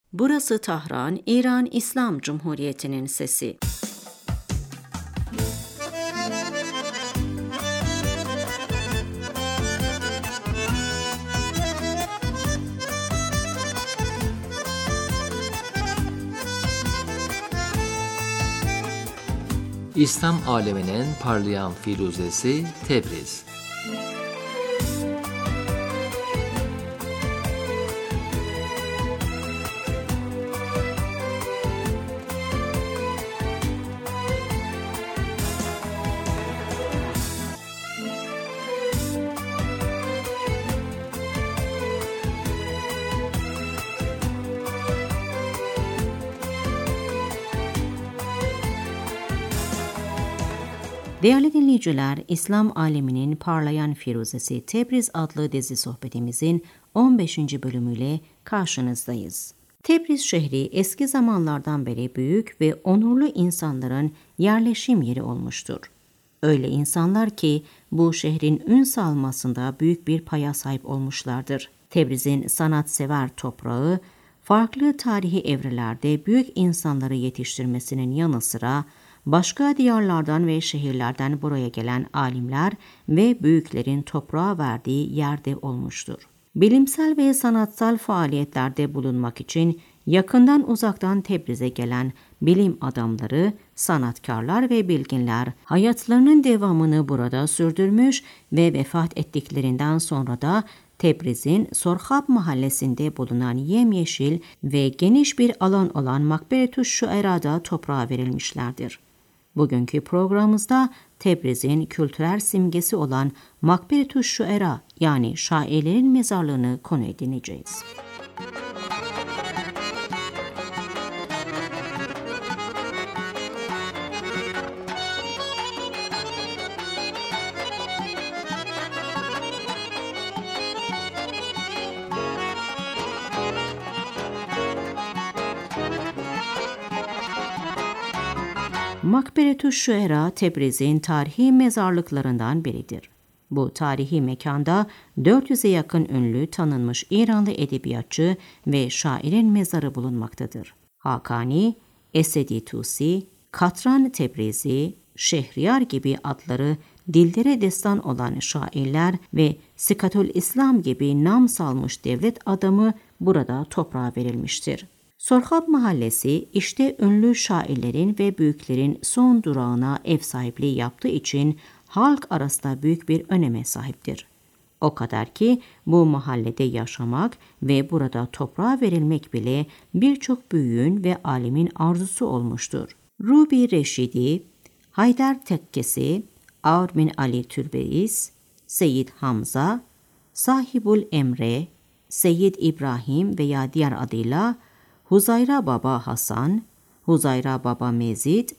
Burası Tahran, İran İslam Cumhuriyeti'nin sesi. İslam aleminin parlayan firuzesi Tebriz. Değerli dinleyiciler, İslam aleminin parlayan firuzesi Tebriz adlı dizi sohbetimizin 15. bölümüyle karşınızdayız. Tebriz şehri eski zamanlardan beri büyük ve onurlu insanların yerleşim yeri olmuştur. Öyle insanlar ki bu şehrin ün salmasında büyük bir paya sahip olmuşlardır. Tebriz'in sanatsever toprağı, farklı tarihi evrelerde büyük insanları yetiştirmesinin yanı sıra başka diyarlardan ve şehirlerden buraya gelen alimler ve büyüklerin toprağa verdiği yerde olmuştur. Bilimsel ve sanatsal faaliyetlerde bulunmak için yakından uzaktan Tebriz'e gelen bilim adamları, sanatkarlar ve bilginler hayatlarının devamını burada sürdürmüş ve vefat ettiklerinden sonra da Tebriz'in Sorhab mahallesinde bulunan yemyeşil ve geniş bir alan olan Makberetü's Şuera'da toprağa verilmişlerdir. Bugünkü programımızda Tebriz'in kültürel simgesi olan Makberetü's Şuera yani şairlerin mezarlığını konu edineceğiz. Makberetü's Şuera, Tebriz'in tarihi mezarlıklarından biridir. Bu tarihi mekanda 400'e yakın ünlü tanınmış İranlı edebiyatçı ve şairin mezarı bulunmaktadır. Hakani, Esedi Tusi, Katran Tebrizi, Şehriyar gibi adları dillere destan olan şairler ve Sikatül-İslam gibi nam salmış devlet adamı burada toprağa verilmiştir. Sorhab Mahallesi işte ünlü şairlerin ve büyüklerin son durağına ev sahipliği yaptığı için halk arasında büyük bir öneme sahiptir. O kadar ki bu mahallede yaşamak ve burada toprağa verilmek bile birçok büyüğün ve alimin arzusu olmuştur. Rubi Reşidi, Haydar Tekkesi, Armin Ali Türbeyiz, Seyyid Hamza, Sahibul Emre, Seyyid İbrahim veya diğer adıyla Huzayra Baba Hasan, Huzayra Baba Mezid,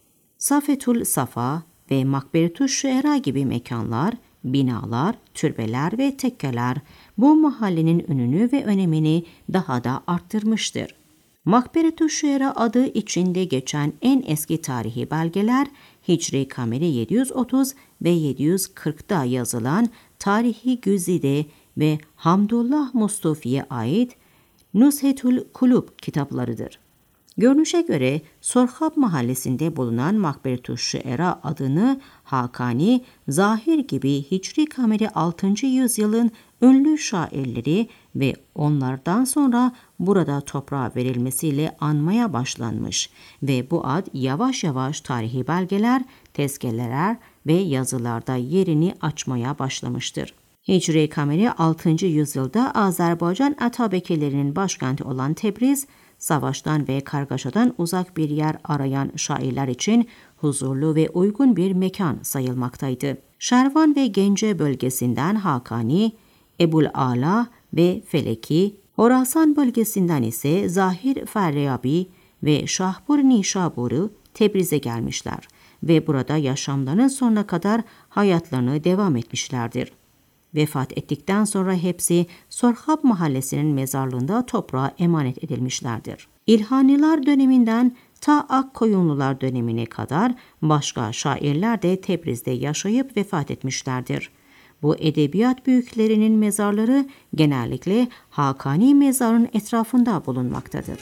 Safetül Safa ve Makberetü's Şuera gibi mekanlar, binalar, türbeler ve tekkeler bu mahallenin ününü ve önemini daha da arttırmıştır. Makberetü's Şuera adı içinde geçen en eski tarihi belgeler Hicri Kameri 730 ve 740'da yazılan Tarihi Güzide ve Hamdullah Mustafi'ye ait Nuzhetül Kulub kitaplarıdır. Görünüşe göre Sorhab mahallesinde bulunan Makberetü's Şuera adını Hakani, Zahir gibi Hicri Kameri 6. yüzyılın ünlü şairleri ve onlardan sonra burada toprağa verilmesiyle anmaya başlanmış ve bu ad yavaş yavaş tarihi belgeler, tezkereler ve yazılarda yerini açmaya başlamıştır. Hicri Kameri 6. yüzyılda Azerbaycan Atabekelerinin başkenti olan Tebriz, savaştan ve kargaşadan uzak bir yer arayan şairler için huzurlu ve uygun bir mekan sayılmaktaydı. Şervan ve Gence bölgesinden Hakani, Ebul Ala ve Feleki, Horasan bölgesinden ise Zahir Feryabi ve Şahbur Nişaburi Tebriz'e gelmişler ve burada yaşamlarının sonuna kadar hayatlarını devam etmişlerdir. Vefat ettikten sonra hepsi Sorhab mahallesinin mezarlığında toprağa emanet edilmişlerdir. İlhaniler döneminden ta Akkoyunlular dönemine kadar başka şairler de Tebriz'de yaşayıp vefat etmişlerdir. Bu edebiyat büyüklerinin mezarları genellikle Hakani mezarının etrafında bulunmaktadır.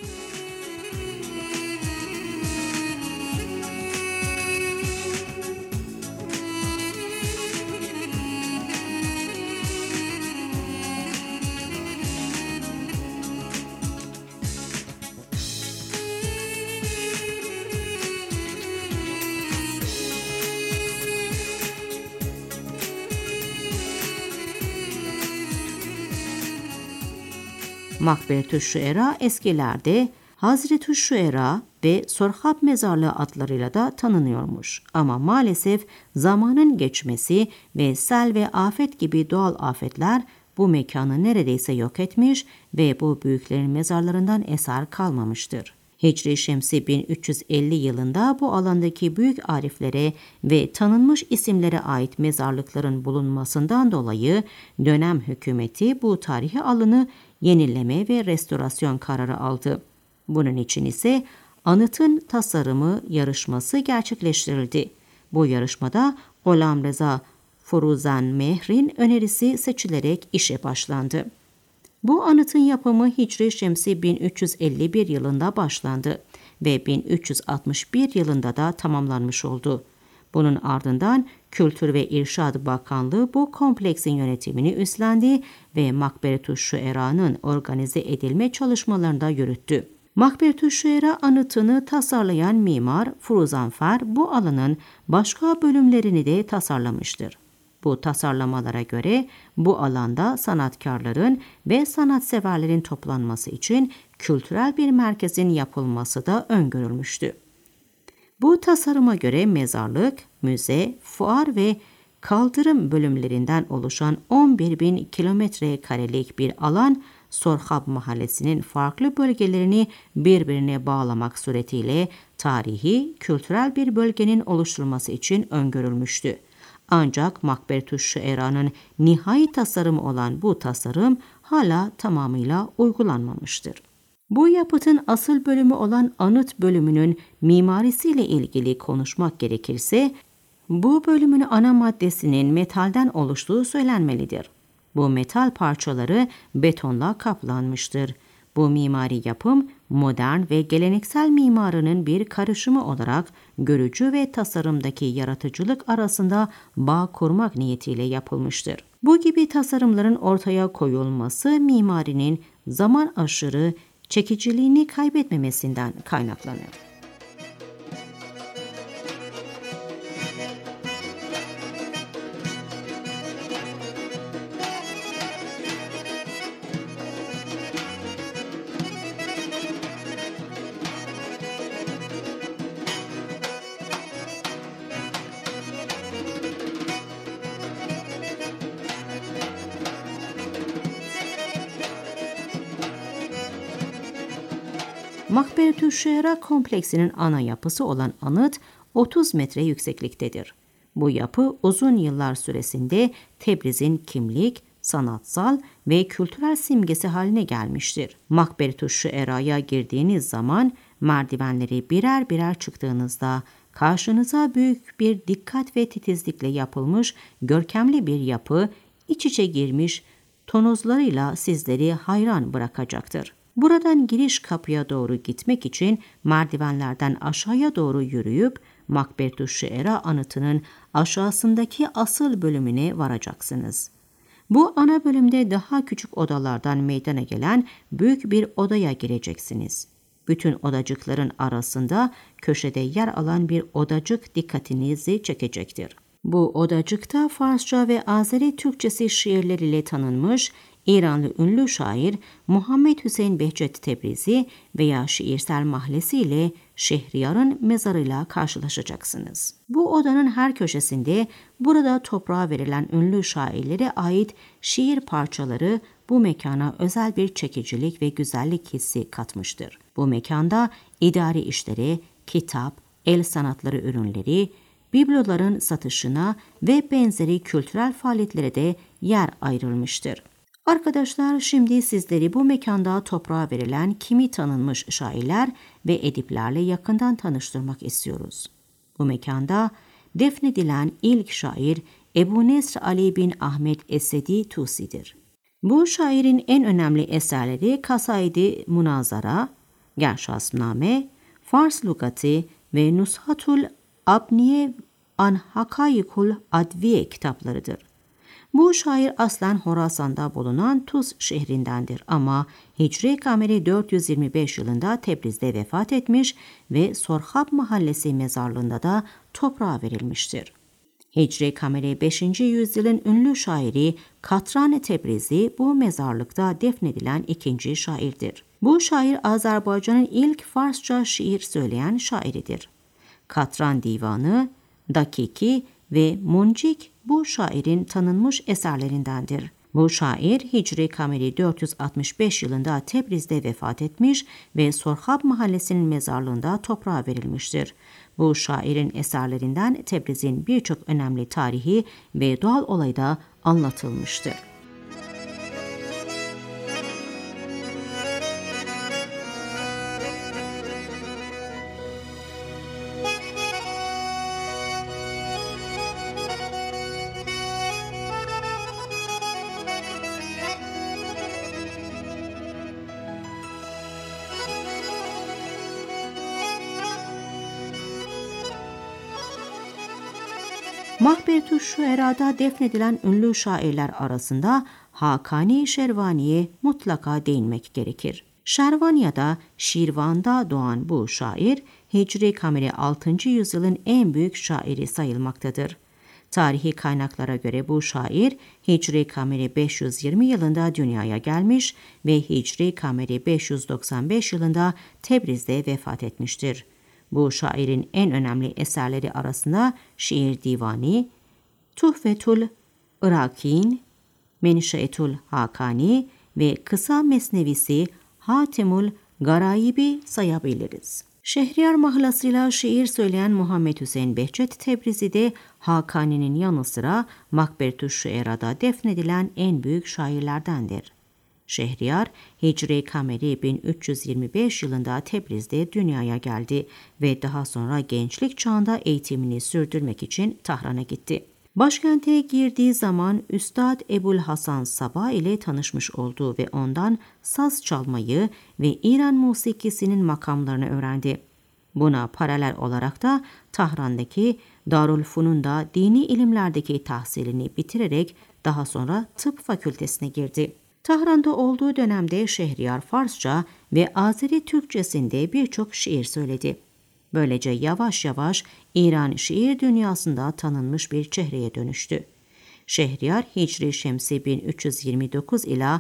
Makberetü Şuera eskilerde Hazreti Şuera ve Sorhab Mezarlığı adlarıyla da tanınıyormuş. Ama maalesef zamanın geçmesi ve sel ve afet gibi doğal afetler bu mekanı neredeyse yok etmiş ve bu büyüklerin mezarlarından eser kalmamıştır. Hicri Şemsi 1350 yılında bu alandaki büyük ariflere ve tanınmış isimlere ait mezarlıkların bulunmasından dolayı dönem hükümeti bu tarihi alanı yenileme ve restorasyon kararı aldı. Bunun için ise anıtın tasarımı yarışması gerçekleştirildi. Bu yarışmada Ghulam Reza Furuzanmehr'in önerisi seçilerek işe başlandı. Bu anıtın yapımı Hicri Şemsi 1351 yılında başlandı ve 1361 yılında da tamamlanmış oldu. Bunun ardından Kültür ve İrşad Bakanlığı bu kompleksin yönetimini üstlendi ve Makberetü Şuera'nın organize edilme çalışmalarını da yürüttü. Makberetü Şuera anıtını tasarlayan mimar Furuzanfer bu alanın başka bölümlerini de tasarlamıştır. Bu tasarlamalara göre bu alanda sanatkarların ve sanatseverlerin toplanması için kültürel bir merkezin yapılması da öngörülmüştü. Bu tasarıma göre mezarlık, müze, fuar ve kaldırım bölümlerinden oluşan 11.000 kilometre karelik bir alan Sorhab Mahallesi'nin farklı bölgelerini birbirine bağlamak suretiyle tarihi, kültürel bir bölgenin oluşturulması için öngörülmüştü. Ancak Makberetü Şuera'nın nihai tasarımı olan bu tasarım hala tamamıyla uygulanmamıştır. Bu yapıtın asıl bölümü olan anıt bölümünün mimarisiyle ilgili konuşmak gerekirse, bu bölümün ana maddesinin metalden oluştuğu söylenmelidir. Bu metal parçaları betonla kaplanmıştır. Bu mimari yapım, modern ve geleneksel mimarının bir karışımı olarak görücü ve tasarımdaki yaratıcılık arasında bağ kurmak niyetiyle yapılmıştır. Bu gibi tasarımların ortaya koyulması mimarinin zaman aşırı çekiciliğini kaybetmemesinden kaynaklanır. Makberetü Şuera kompleksinin ana yapısı olan anıt 30 metre yüksekliktedir. Bu yapı uzun yıllar süresinde Tebriz'in kimlik, sanatsal ve kültürel simgesi haline gelmiştir. Makberetü Şuera'ya girdiğiniz zaman merdivenleri birer birer çıktığınızda karşınıza büyük bir dikkat ve titizlikle yapılmış görkemli bir yapı iç içe girmiş tonozlarıyla sizleri hayran bırakacaktır. Buradan giriş kapıya doğru gitmek için merdivenlerden aşağıya doğru yürüyüp Makberetü Şuera anıtının aşağısındaki asıl bölümüne varacaksınız. Bu ana bölümde daha küçük odalardan meydana gelen büyük bir odaya gireceksiniz. Bütün odacıkların arasında köşede yer alan bir odacık dikkatinizi çekecektir. Bu odacıkta Farsça ve Azeri Türkçesi şiirler ile tanınmış İranlı ünlü şair Muhammed Hüseyin Behçet Tebrizi veya şiirsel mahlesi ile Şehriyar'ın mezarıyla karşılaşacaksınız. Bu odanın her köşesinde burada toprağa verilen ünlü şairlere ait şiir parçaları bu mekana özel bir çekicilik ve güzellik hissi katmıştır. Bu mekanda idari işlere, kitap, el sanatları ürünleri, bibloların satışına ve benzeri kültürel faaliyetlere de yer ayrılmıştır. Arkadaşlar, şimdi sizleri bu mekanda toprağa verilen kimi tanınmış şairler ve ediplerle yakından tanıştırmak istiyoruz. Bu mekanda defnedilen ilk şair Ebu Nesr Ali bin Ahmet Esedi Tusi'dir. Bu şairin en önemli eserleri Kasaid-i Munazara, Gerşasname, Fars Lugati ve Nushatul Abniye an Hakayikul Adviye kitaplarıdır. Bu şair aslen Horasan'da bulunan Tuz şehrindendir ama Hicri Kameri 425 yılında Tebriz'de vefat etmiş ve Sorhab Mahallesi mezarlığında da toprağa verilmiştir. Hicri Kameri 5. yüzyılın ünlü şairi Katran Tebrizi bu mezarlıkta defnedilen ikinci şairdir. Bu şair Azerbaycan'ın ilk Farsça şiir söyleyen şairidir. Katran Divanı, Dakiki ve Muncik bu şairin tanınmış eserlerindendir. Bu şair Hicri Kameri 465 yılında Tebriz'de vefat etmiş ve Sorhab Mahallesi'nin mezarlığında toprağa verilmiştir. Bu şairin eserlerinden Tebriz'in birçok önemli tarihi ve doğal olayı da anlatılmıştır. Mahberetü Şuera'da defnedilen ünlü şairler arasında Hakani Şervani'ye mutlaka değinmek gerekir. Şervaniya'da Şirvan'da doğan bu şair, Hicri Kameri 6. yüzyılın en büyük şairi sayılmaktadır. Tarihi kaynaklara göre bu şair, Hicri Kameri 520 yılında dünyaya gelmiş ve Hicri Kameri 595 yılında Tebriz'de vefat etmiştir. Bu şairin en önemli eserleri arasında şiir divani, Tuhfetul Irakin, Menşeetul Hakani ve kısa mesnevisi Hatemul Garayib'i sayabiliriz. Şehriyar mahlasıyla şiir söyleyen Muhammed Hüseyin Behçet Tebrizi de Hakani'nin yanı sıra Makberetü Şuera'da defnedilen en büyük şairlerdendir. Şehriyar, Hicri Kameri 1325 yılında Tebriz'de dünyaya geldi ve daha sonra gençlik çağında eğitimini sürdürmek için Tahran'a gitti. Başkente girdiği zaman Üstad Ebul Hasan Sabah ile tanışmış oldu ve ondan saz çalmayı ve İran musikisinin makamlarını öğrendi. Buna paralel olarak da Tahran'daki Darülfünun'da dini ilimlerdeki tahsilini bitirerek daha sonra tıp fakültesine girdi. Tahran'da olduğu dönemde Şehriyar Farsça ve Azeri Türkçesinde birçok şiir söyledi. Böylece yavaş yavaş İran şiir dünyasında tanınmış bir çehreye dönüştü. Şehriyar Hicri Şemsi 1329 ila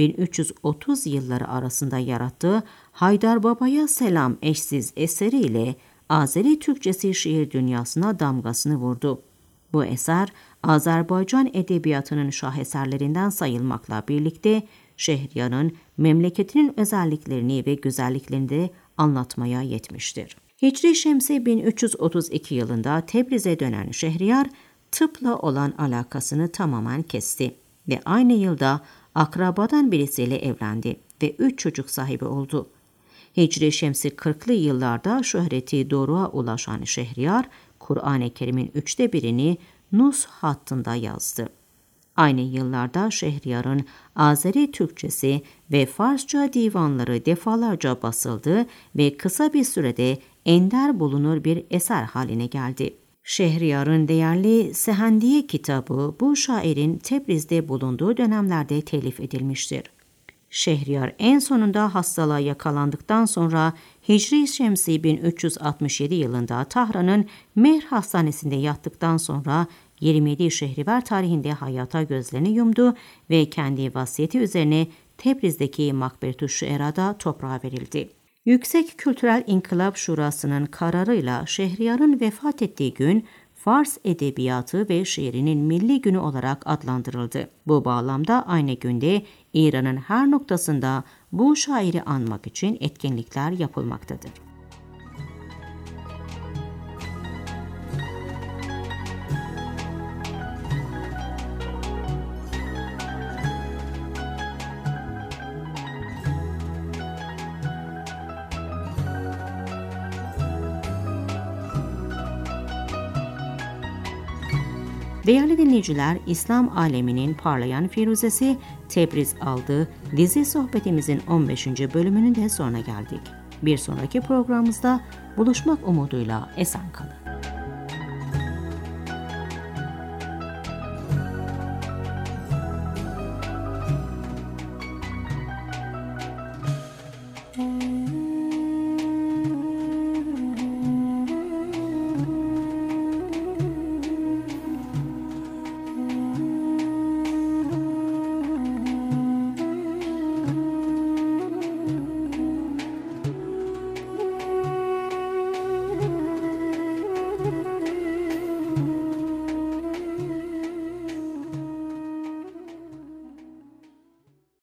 1330 yılları arasında yarattığı Haydar Baba'ya Selam eşsiz eseriyle Azeri Türkçesi şiir dünyasına damgasını vurdu. Bu eser Azerbaycan edebiyatının şaheserlerinden sayılmakla birlikte Şehriyar'ın memleketinin özelliklerini ve güzelliklerini de anlatmaya yetmiştir. Hicri Şemsi 1332 yılında Tebriz'e dönen Şehriyar, tıpla olan alakasını tamamen kesti ve aynı yılda akrabadan birisiyle evlendi ve 3 çocuk sahibi oldu. Hicri Şemsi 40'lı yıllarda şöhreti doruğa ulaşan Şehriyar, Kur'an-ı Kerim'in 1/3'ini Nus hattında yazdı. Aynı yıllarda Şehriyar'ın Azeri Türkçesi ve Farsça divanları defalarca basıldı ve kısa bir sürede ender bulunur bir eser haline geldi. Şehriyar'ın değerli Sehendiye kitabı bu şairin Tebriz'de bulunduğu dönemlerde telif edilmiştir. Şehriyar en sonunda hastalığa yakalandıktan sonra Hicri Şemsi 1367 yılında Tahran'ın Mehr Hastanesi'nde yattıktan sonra 27 Şehrivar tarihinde hayata gözlerini yumdu ve kendi vasiyeti üzerine Tebriz'deki Makberetü Şuera'da toprağa verildi. Yüksek Kültürel İnkılap Şurası'nın kararıyla Şehriyar'ın vefat ettiği gün Fars edebiyatı ve şiirinin milli günü olarak adlandırıldı. Bu bağlamda aynı günde İran'ın her noktasında bu şairi anmak için etkinlikler yapılmaktadır. Değerli dinleyiciler, İslam aleminin parlayan firuzesi Tebriz aldı. Dizi sohbetimizin 15. bölümünün de sonuna geldik. Bir sonraki programımızda buluşmak umuduyla esen kalın.